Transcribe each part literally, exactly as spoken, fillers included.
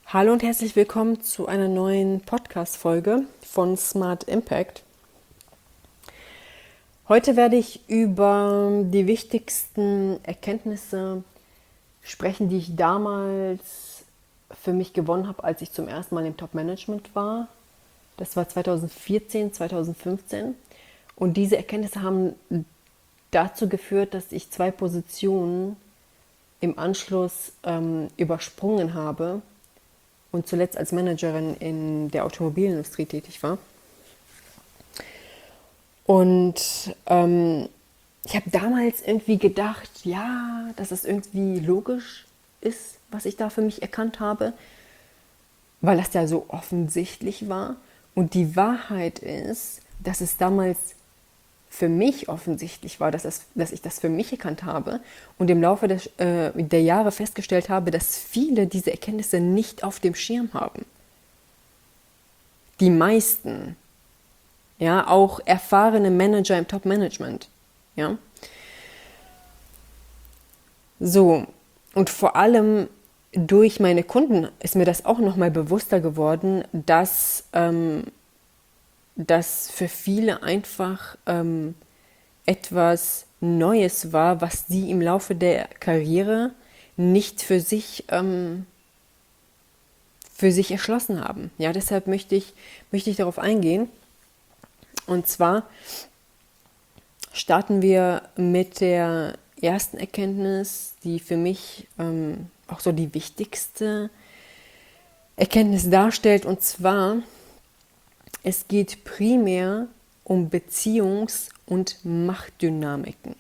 Hallo und herzlich willkommen zu einer neuen Podcast-Folge von Smart Impact. Heute werde ich über die wichtigsten Erkenntnisse sprechen, die ich damals für mich gewonnen habe, als ich zum ersten Mal im Top-Management war. Das war zweitausendvierzehn, zweitausendfünfzehn. Und diese Erkenntnisse haben dazu geführt, dass ich zwei Positionen im Anschluss ähm, übersprungen habe und zuletzt als Managerin in der Automobilindustrie tätig war. Und ähm, ich habe damals irgendwie gedacht, ja, dass es irgendwie logisch ist, was ich da für mich erkannt habe, weil das ja so offensichtlich war. Und die Wahrheit ist, dass es damals für mich offensichtlich war, dass, es, dass ich das für mich erkannt habe und im Laufe des, äh, der Jahre festgestellt habe, dass viele diese Erkenntnisse nicht auf dem Schirm haben. Die meisten, ja, auch erfahrene Manager im Top-Management, ja. So, und vor allem durch meine Kunden ist mir das auch nochmal bewusster geworden, dass ähm, das für viele einfach ähm, etwas Neues war, was sie im Laufe der Karriere nicht für sich, ähm, für sich erschlossen haben. Ja, deshalb möchte ich, möchte ich darauf eingehen. Und zwar starten wir mit der ersten Erkenntnis, die für mich ähm, auch so die wichtigste Erkenntnis darstellt. Und zwar, es geht primär um Beziehungs- und Machtdynamiken.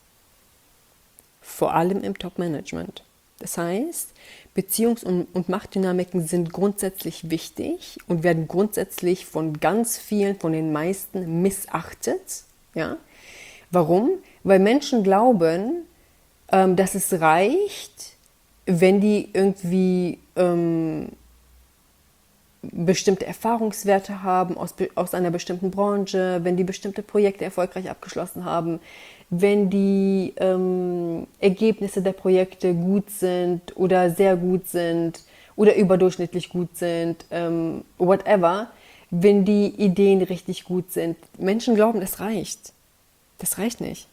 Vor allem im Top-Management. Das heißt, Beziehungs- und Machtdynamiken sind grundsätzlich wichtig und werden grundsätzlich von ganz vielen, von den meisten missachtet. Ja? Warum? Weil Menschen glauben, ähm, dass es reicht, wenn die irgendwie ähm, bestimmte Erfahrungswerte haben aus, aus einer bestimmten Branche, wenn die bestimmte Projekte erfolgreich abgeschlossen haben, wenn die ähm, Ergebnisse der Projekte gut sind oder sehr gut sind oder überdurchschnittlich gut sind, ähm, whatever, wenn die Ideen richtig gut sind. Menschen glauben, das reicht. Das reicht nicht.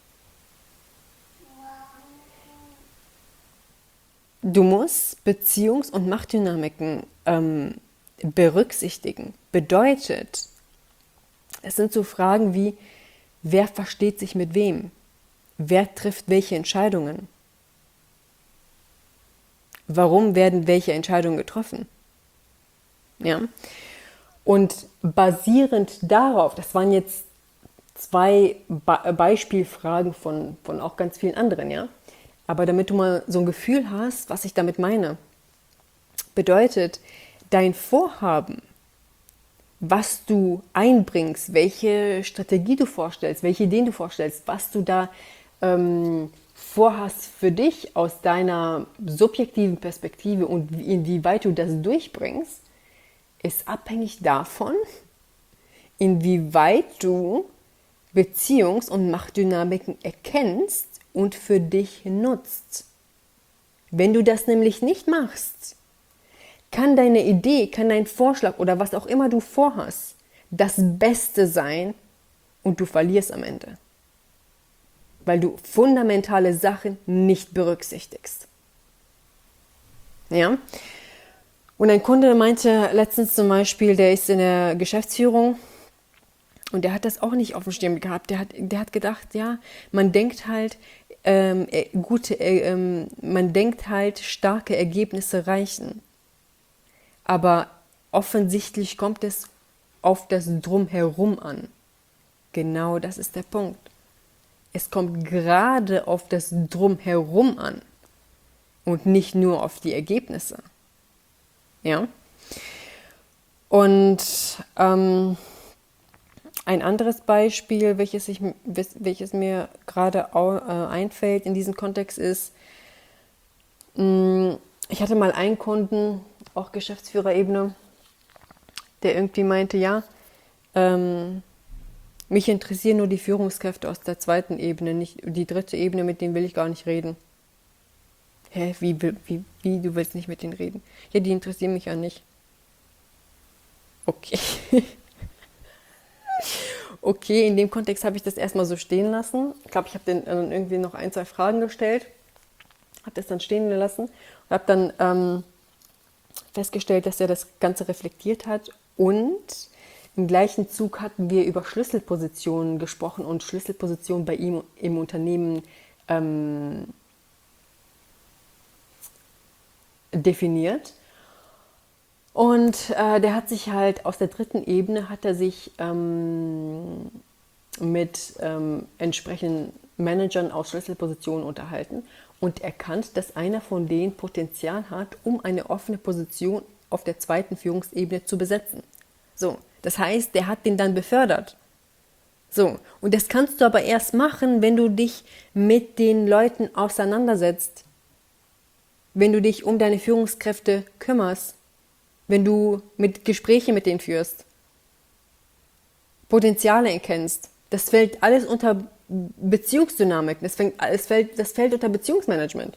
Du musst Beziehungs- und Machtdynamiken ähm, berücksichtigen. Bedeutet, es sind so Fragen wie, wer versteht sich mit wem? Wer trifft welche Entscheidungen? Warum werden welche Entscheidungen getroffen? Ja? Und basierend darauf, das waren jetzt zwei Be- Beispielfragen von, von auch ganz vielen anderen, ja? Aber damit du mal so ein Gefühl hast, was ich damit meine, bedeutet, dein Vorhaben, was du einbringst, welche Strategie du vorstellst, welche Ideen du vorstellst, was du da ähm, vorhast für dich aus deiner subjektiven Perspektive und inwieweit du das durchbringst, ist abhängig davon, inwieweit du Beziehungs- und Machtdynamiken erkennst und für dich nutzt. Wenn du das nämlich nicht machst, kann deine Idee, kann dein Vorschlag oder was auch immer du vorhast, das Beste sein und du verlierst am Ende. Weil du fundamentale Sachen nicht berücksichtigst. Ja? Und ein Kunde meinte letztens zum Beispiel, der ist in der Geschäftsführung und der hat das auch nicht auf dem Schirm gehabt. Der hat, der hat gedacht, ja, man denkt halt, ähm, gute, äh, ähm, man denkt halt, starke Ergebnisse reichen. Aber offensichtlich kommt es auf das Drumherum an. Genau das ist der Punkt. Es kommt gerade auf das Drumherum an und nicht nur auf die Ergebnisse. Ja? Und ähm, ein anderes Beispiel, welches, ich, welches mir gerade äh, einfällt in diesem Kontext ist, mh, ich hatte mal einen Kunden, auch Geschäftsführerebene, der irgendwie meinte, ja, ähm, mich interessieren nur die Führungskräfte aus der zweiten Ebene, nicht die dritte Ebene, mit denen will ich gar nicht reden. Hä, wie, wie, wie, du willst nicht mit denen reden? Ja, die interessieren mich ja nicht. Okay. Okay, in dem Kontext habe ich das erstmal so stehen lassen. Ich glaube, ich habe den dann irgendwie noch ein, zwei Fragen gestellt, habe das dann stehen gelassen und habe dann ähm, festgestellt, dass er das Ganze reflektiert hat. Und im gleichen Zug hatten wir über Schlüsselpositionen gesprochen und Schlüsselpositionen bei ihm im Unternehmen ähm, definiert. Und äh, der hat sich halt aus der dritten Ebene, hat er sich ähm, mit ähm, entsprechenden Managern aus Schlüsselpositionen unterhalten und erkannt, dass einer von denen Potenzial hat, um eine offene Position auf der zweiten Führungsebene zu besetzen. So, das heißt, der hat den dann befördert. So, und das kannst du aber erst machen, wenn du dich mit den Leuten auseinandersetzt, wenn du dich um deine Führungskräfte kümmerst, wenn du mit Gespräche mit denen führst, Potenziale erkennst. Das fällt alles unter Beziehungsdynamik, das fällt, das fällt, das fällt unter Beziehungsmanagement.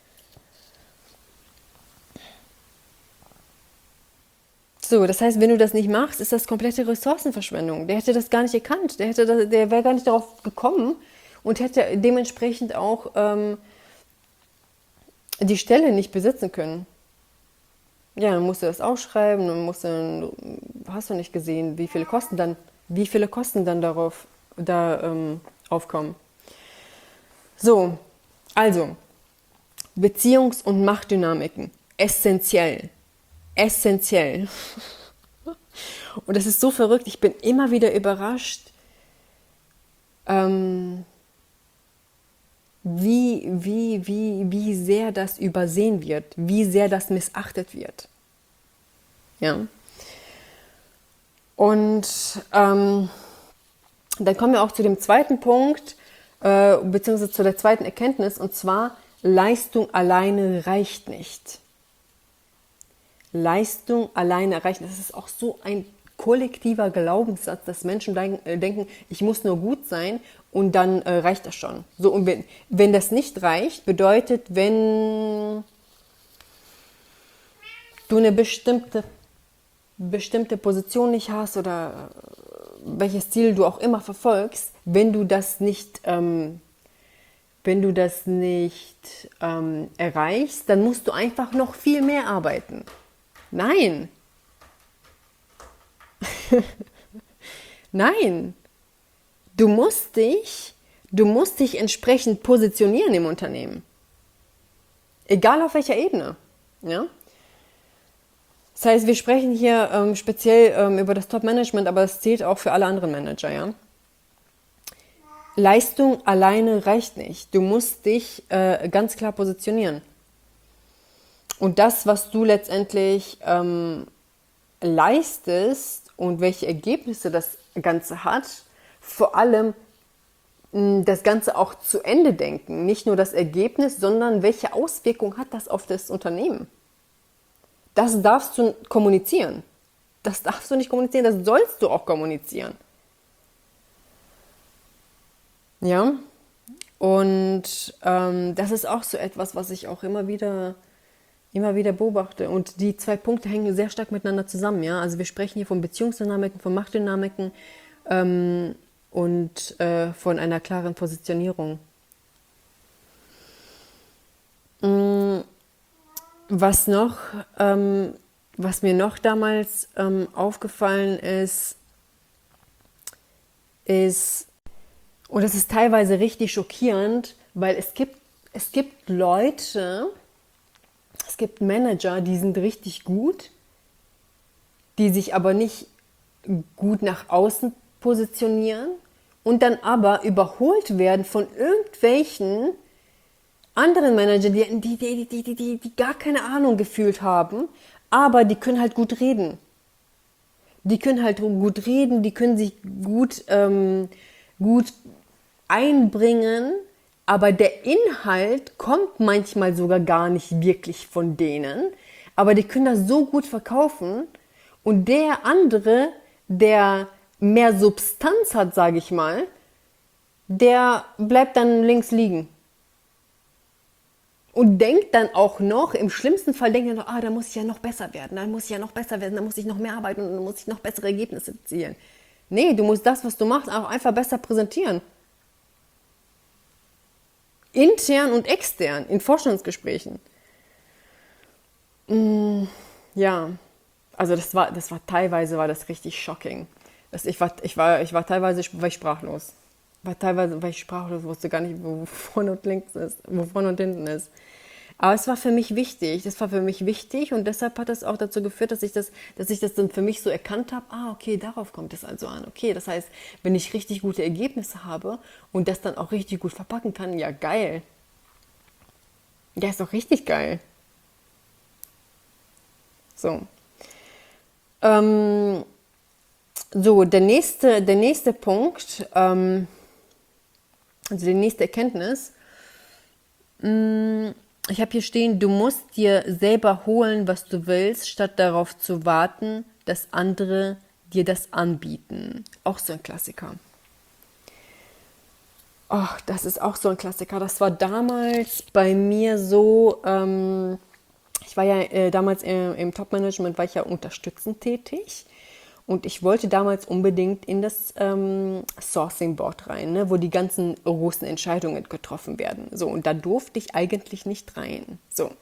So, das heißt, wenn du das nicht machst, ist das komplette Ressourcenverschwendung. Der hätte das gar nicht erkannt, der, hätte das, der wäre gar nicht darauf gekommen und hätte dementsprechend auch ähm, die Stelle nicht besitzen können. Ja, dann musst du das ausschreiben, dann musst du, hast du nicht gesehen, wie viele Kosten dann, wie viele Kosten dann darauf da ähm, aufkommen. So, also Beziehungs- und Machtdynamiken, essentiell, essentiell. Und das ist so verrückt, ich bin immer wieder überrascht, ähm, wie, wie, wie, wie sehr das übersehen wird, wie sehr das missachtet wird. Ja. Und ähm, dann kommen wir auch zu dem zweiten Punkt, äh, beziehungsweise zu der zweiten Erkenntnis, und zwar, Leistung alleine reicht nicht. Leistung alleine reicht nicht. Das ist auch so ein kollektiver Glaubenssatz, dass Menschen denken, ich muss nur gut sein und dann äh, reicht das schon. So, und wenn, wenn das nicht reicht, bedeutet, wenn du eine bestimmte, bestimmte Position nicht hast oder welches Ziel du auch immer verfolgst, wenn du das nicht, ähm, wenn du das nicht ähm, erreichst, dann musst du einfach noch viel mehr arbeiten. Nein. Nein. Du musst dich, du musst dich entsprechend positionieren im Unternehmen. Egal auf welcher Ebene. Ja? Das heißt, wir sprechen hier ähm, speziell ähm, über das Top-Management, aber das zählt auch für alle anderen Manager. Ja? Leistung alleine reicht nicht. Du musst dich äh, ganz klar positionieren. Und das, was du letztendlich ähm, leistest und welche Ergebnisse das Ganze hat, vor allem mh, das Ganze auch zu Ende denken. Nicht nur das Ergebnis, sondern welche Auswirkung hat das auf das Unternehmen. Das darfst du kommunizieren. Das darfst du nicht kommunizieren, das sollst du auch kommunizieren. Ja, und ähm, das ist auch so etwas, was ich auch immer wieder, immer wieder beobachte. Und die zwei Punkte hängen sehr stark miteinander zusammen. Ja? Also wir sprechen hier von Beziehungsdynamiken, von Machtdynamiken ähm, und äh, von einer klaren Positionierung. Was noch, ähm, was mir noch damals ähm, aufgefallen ist, ist, und das ist teilweise richtig schockierend, weil es gibt, es gibt Leute, es gibt Manager, die sind richtig gut, die sich aber nicht gut nach außen positionieren und dann aber überholt werden von irgendwelchen anderen Manager, die, die, die, die, die, die, die gar keine Ahnung gefühlt haben, aber die können halt gut reden. Die können halt gut reden, die können sich gut, ähm, gut einbringen, aber der Inhalt kommt manchmal sogar gar nicht wirklich von denen, aber die können das so gut verkaufen und der andere, der mehr Substanz hat, sage ich mal, der bleibt dann links liegen. Und denkt dann auch noch, im schlimmsten Fall denkt er noch, ah, da muss ich ja noch besser werden, da muss ich ja noch besser werden, da muss ich noch mehr arbeiten und dann muss ich noch bessere Ergebnisse erzielen. Nee, du musst das, was du machst, auch einfach besser präsentieren. Intern und extern, in Vorstandsgesprächen. Mm, ja, also das war, das war teilweise war das richtig shocking. Das, ich, war, ich, war, ich war teilweise war ich sprachlos. War teilweise war ich sprachlos, wusste gar nicht, wo vorne und links ist, wo vorne und hinten ist. Aber es war für mich wichtig, das war für mich wichtig und deshalb hat das auch dazu geführt, dass ich das, dass ich das dann für mich so erkannt habe, ah, okay, darauf kommt es also an. Okay, das heißt, wenn ich richtig gute Ergebnisse habe und das dann auch richtig gut verpacken kann, ja geil. Ja, ist doch richtig geil. So. Ähm, so, der nächste, der nächste Punkt, ähm, also die nächste Erkenntnis, mh, ich habe hier stehen, du musst dir selber holen, was du willst, statt darauf zu warten, dass andere dir das anbieten. Auch so ein Klassiker. Ach, das ist auch so ein Klassiker. Das war damals bei mir so, ähm, ich war ja äh, damals äh, im Top-Management, war ich ja unterstützend tätig. Und ich wollte damals unbedingt in das ähm, Sourcing Board rein, ne, wo die ganzen großen Entscheidungen getroffen werden. So, und da durfte ich eigentlich nicht rein. So.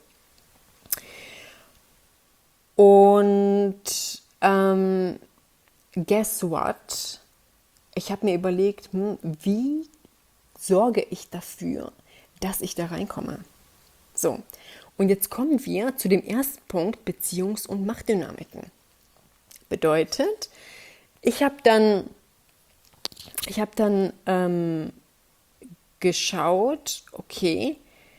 Und ähm, guess what? Ich habe mir überlegt, hm, wie sorge ich dafür, dass ich da reinkomme? So, und jetzt kommen wir zu dem ersten Punkt, Beziehungs- und Machtdynamiken. Bedeutet, ich habe dann, ich habe dann ähm, geschaut, okay,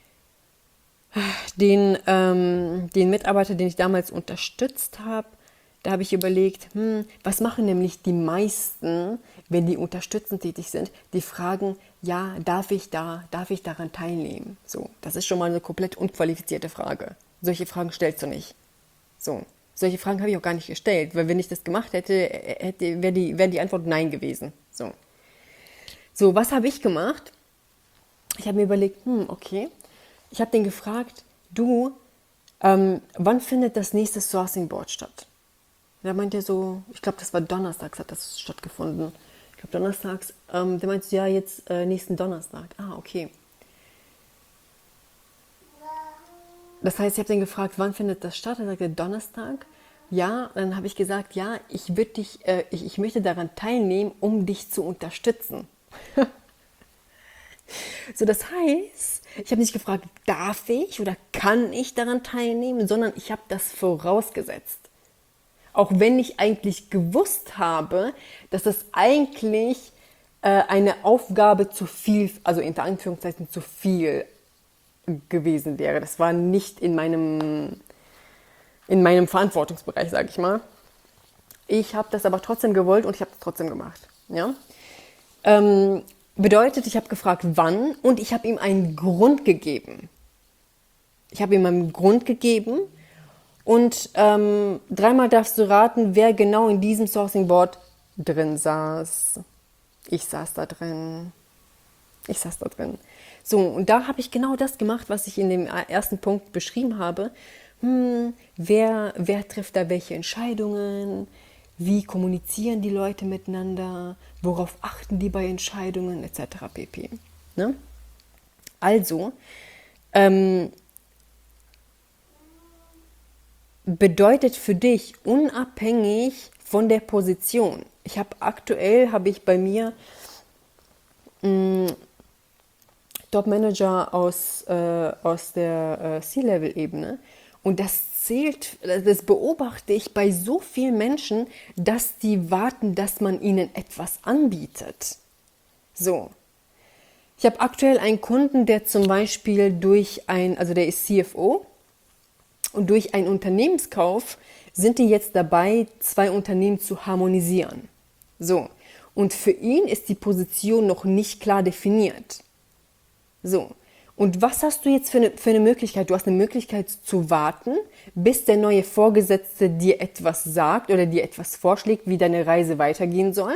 den, ähm, den Mitarbeiter, den ich damals unterstützt habe, da habe ich überlegt, hm, was machen nämlich die meisten, wenn die unterstützend tätig sind? Die fragen, ja, darf ich da, darf ich daran teilnehmen? So, das ist schon mal eine komplett unqualifizierte Frage. Solche Fragen stellst du nicht. So. Solche Fragen habe ich auch gar nicht gestellt, weil wenn ich das gemacht hätte, hätte wäre die, wär die Antwort Nein gewesen. So, so was habe ich gemacht? Ich habe mir überlegt, hm, okay, ich habe den gefragt, du, ähm, wann findet das nächste Sourcing Board statt? Der meinte so, ich glaube, das war donnerstags, hat das stattgefunden. Ich glaube, donnerstags, ähm, der meinte, ja, jetzt äh, nächsten Donnerstag. Ah, okay. Das heißt, ich habe den gefragt, wann findet das statt? Er sagte, Donnerstag. Ja, dann habe ich gesagt, ja, ich, würd dich, äh, ich, ich möchte daran teilnehmen, um dich zu unterstützen. So, das heißt, ich habe nicht gefragt, darf ich oder kann ich daran teilnehmen, sondern ich habe das vorausgesetzt. Auch wenn ich eigentlich gewusst habe, dass das eigentlich äh, eine Aufgabe zu viel, also unter Anführungszeichen zu viel gewesen wäre. Das war nicht in meinem, in meinem Verantwortungsbereich, sage ich mal. Ich habe das aber trotzdem gewollt und ich habe es trotzdem gemacht. Ja? Ähm, bedeutet, ich habe gefragt, wann und ich habe ihm einen Grund gegeben. Ich habe ihm einen Grund gegeben und ähm, dreimal darfst du raten, wer genau in diesem Sourcing Board drin saß. Ich saß da drin. Ich saß da drin. So, und da habe ich genau das gemacht, was ich in dem ersten Punkt beschrieben habe. Hm, wer, wer trifft da welche Entscheidungen? Wie kommunizieren die Leute miteinander? Worauf achten die bei Entscheidungen? Etc. pp. Ne? Also, ähm, bedeutet für dich unabhängig von der Position. Ich habe aktuell, habe ich bei mir mh, Top-Manager aus, äh, aus der äh, C-Level-Ebene. Und das zählt, das beobachte ich bei so vielen Menschen, dass die warten, dass man ihnen etwas anbietet. So. Ich habe aktuell einen Kunden, der zum Beispiel durch ein, also der ist C F O und durch einen Unternehmenskauf sind die jetzt dabei, zwei Unternehmen zu harmonisieren. So. Und für ihn ist die Position noch nicht klar definiert. So, und was hast du jetzt für eine, für eine Möglichkeit? Du hast eine Möglichkeit zu warten, bis der neue Vorgesetzte dir etwas sagt oder dir etwas vorschlägt, wie deine Reise weitergehen soll.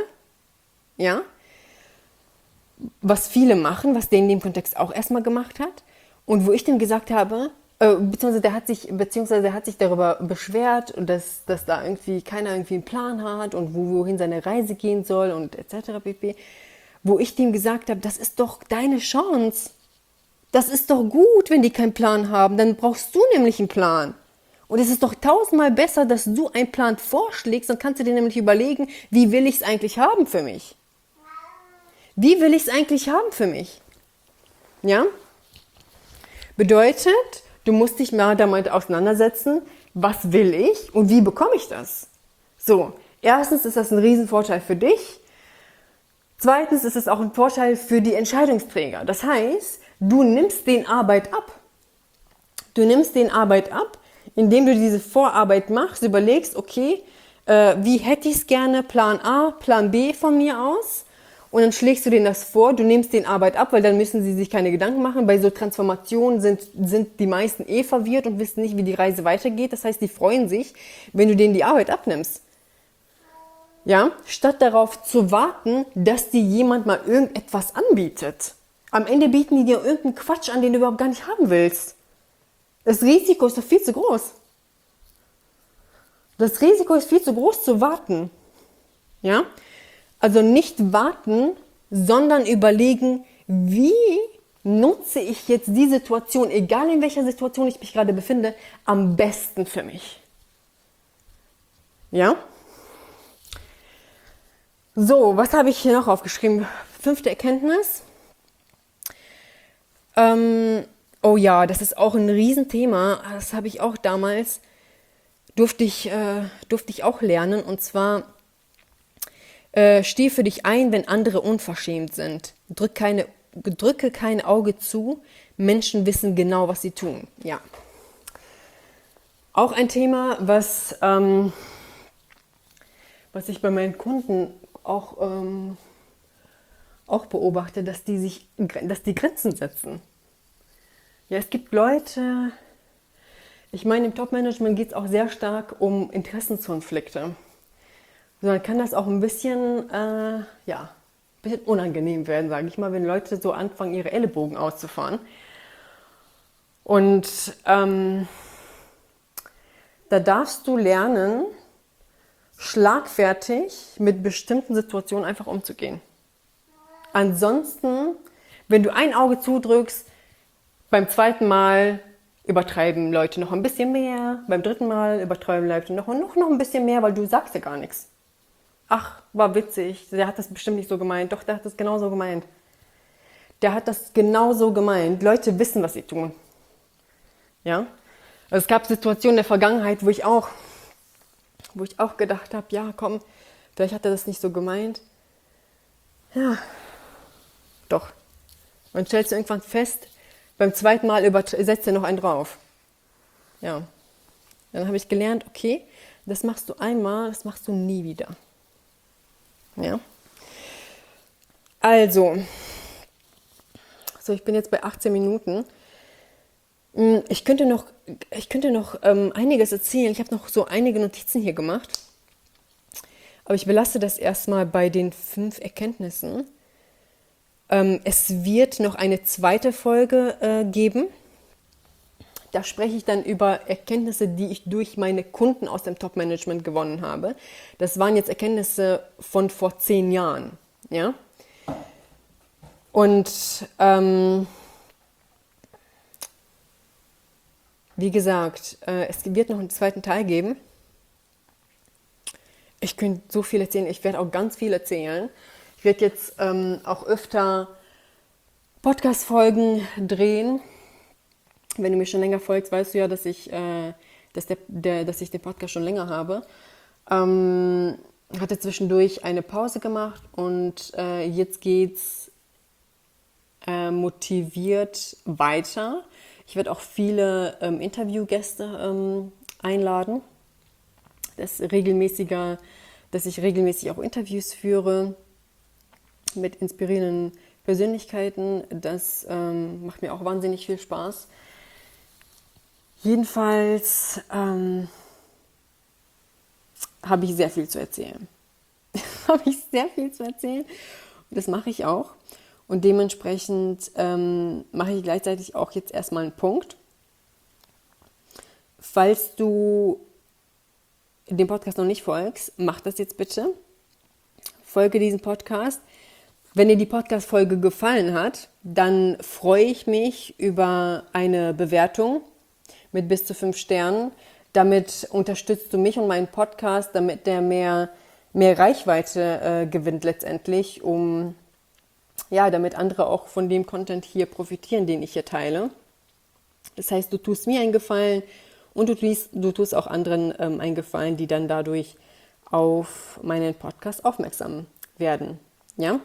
Ja? Was viele machen, was der in dem Kontext auch erstmal gemacht hat. Und wo ich dem gesagt habe, äh, beziehungsweise der hat sich, beziehungsweise der hat sich darüber beschwert, dass, dass da irgendwie keiner irgendwie einen Plan hat und wo, wohin seine Reise gehen soll und et cetera pp. Wo ich dem gesagt habe, das ist doch deine Chance. Das ist doch gut, wenn die keinen Plan haben. Dann brauchst du nämlich einen Plan. Und es ist doch tausendmal besser, dass du einen Plan vorschlägst. Dann kannst du dir nämlich überlegen, wie will ich es eigentlich haben für mich? Wie will ich es eigentlich haben für mich? Ja? Bedeutet, du musst dich mal damit auseinandersetzen, was will ich und wie bekomme ich das? So, erstens ist das ein Riesenvorteil für dich. Zweitens ist es auch ein Vorteil für die Entscheidungsträger. Das heißt, du nimmst den Arbeit ab. Du nimmst den Arbeit ab, indem du diese Vorarbeit machst, überlegst, okay, äh, wie hätte ich es gerne, Plan A, Plan B von mir aus. Und dann schlägst du denen das vor, du nimmst den Arbeit ab, weil dann müssen sie sich keine Gedanken machen. Bei so Transformationen sind, sind die meisten eh verwirrt und wissen nicht, wie die Reise weitergeht. Das heißt, die freuen sich, wenn du denen die Arbeit abnimmst. Ja, statt darauf zu warten, dass dir jemand mal irgendetwas anbietet. Am Ende bieten die dir irgendeinen Quatsch an, den du überhaupt gar nicht haben willst. Das Risiko ist doch viel zu groß. Das Risiko ist viel zu groß zu warten. Ja? Also nicht warten, sondern überlegen, wie nutze ich jetzt die Situation, egal in welcher Situation ich mich gerade befinde, am besten für mich. Ja? So, was habe ich hier noch aufgeschrieben? Fünfte Erkenntnis. Ähm, oh ja, das ist auch ein Riesenthema. Das habe ich auch damals, durfte ich, äh, durfte ich auch lernen. Und zwar, äh, steh für dich ein, wenn andere unverschämt sind. Drück keine, drücke kein Auge zu. Menschen wissen genau, was sie tun. Ja. Auch ein Thema, was, ähm, was ich bei meinen Kunden auch, ähm, auch beobachte, dass die sich, dass die Grenzen setzen. Ja, es gibt Leute, ich meine, im Top-Management geht es auch sehr stark um Interessenskonflikte. So, dann kann das auch ein bisschen, äh, ja, ein bisschen unangenehm werden, sage ich mal, wenn Leute so anfangen, ihre Ellenbogen auszufahren. Und ähm, da darfst du lernen, schlagfertig mit bestimmten Situationen einfach umzugehen. Ansonsten, wenn du ein Auge zudrückst, beim zweiten Mal übertreiben Leute noch ein bisschen mehr, beim dritten Mal übertreiben Leute noch und noch, noch ein bisschen mehr, weil du sagst ja gar nichts. Ach, war witzig, der hat das bestimmt nicht so gemeint. Doch, der hat das genauso gemeint. Der hat das genauso gemeint. Leute wissen, was sie tun. Ja? Also es gab Situationen in der Vergangenheit, wo ich auch wo ich auch gedacht habe, ja komm, vielleicht hat er das nicht so gemeint. Ja, doch. Und stellst du irgendwann fest, beim zweiten Mal setzt er noch einen drauf. Ja, dann habe ich gelernt, okay, das machst du einmal, das machst du nie wieder. Ja. Also, so ich bin jetzt bei achtzehn Minuten. Ich könnte noch, ich könnte noch ähm, einiges erzählen. Ich habe noch so einige Notizen hier gemacht. Aber ich belasse das erstmal bei den fünf Erkenntnissen. Ähm, es wird noch eine zweite Folge äh, geben. Da spreche ich dann über Erkenntnisse, die ich durch meine Kunden aus dem Top-Management gewonnen habe. Das waren jetzt Erkenntnisse von vor zehn Jahren. Ja? Und ähm, wie gesagt, äh, es wird noch einen zweiten Teil geben. Ich könnte so viel erzählen, ich werde auch ganz viel erzählen. Ich werde jetzt ähm, auch öfter Podcast-Folgen drehen. Wenn du mir schon länger folgst, weißt du ja, dass ich, äh, dass der, der, dass ich den Podcast schon länger habe. Ähm, hatte zwischendurch eine Pause gemacht und äh, jetzt geht's äh, motiviert weiter. Ich werde auch viele ähm, Interviewgäste ähm, einladen, dass, regelmäßiger, dass ich regelmäßig auch Interviews führe mit inspirierenden Persönlichkeiten. Das ähm, macht mir auch wahnsinnig viel Spaß. Jedenfalls ähm, habe ich sehr viel zu erzählen. habe ich sehr viel zu erzählen und das mache ich auch. Und dementsprechend ähm, mache ich gleichzeitig auch jetzt erstmal einen Punkt. Falls du dem Podcast noch nicht folgst, mach das jetzt bitte. Folge diesem Podcast. Wenn dir die Podcast-Folge gefallen hat, dann freue ich mich über eine Bewertung mit bis zu fünf Sternen. Damit unterstützt du mich und meinen Podcast, damit der mehr, mehr Reichweite äh, gewinnt letztendlich, um ja, damit andere auch von dem Content hier profitieren, den ich hier teile. Das heißt, du tust mir einen Gefallen und du tust, du tust auch anderen ähm, einen Gefallen, die dann dadurch auf meinen Podcast aufmerksam werden. Ja?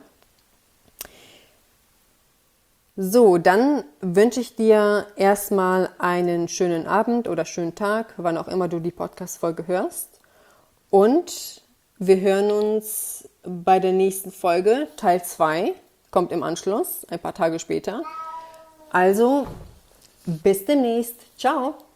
So, dann wünsche ich dir erstmal einen schönen Abend oder schönen Tag, wann auch immer du die Podcast-Folge hörst. Und wir hören uns bei der nächsten Folge, Teil zwei, kommt im Anschluss, ein paar Tage später. Also, bis demnächst. Ciao!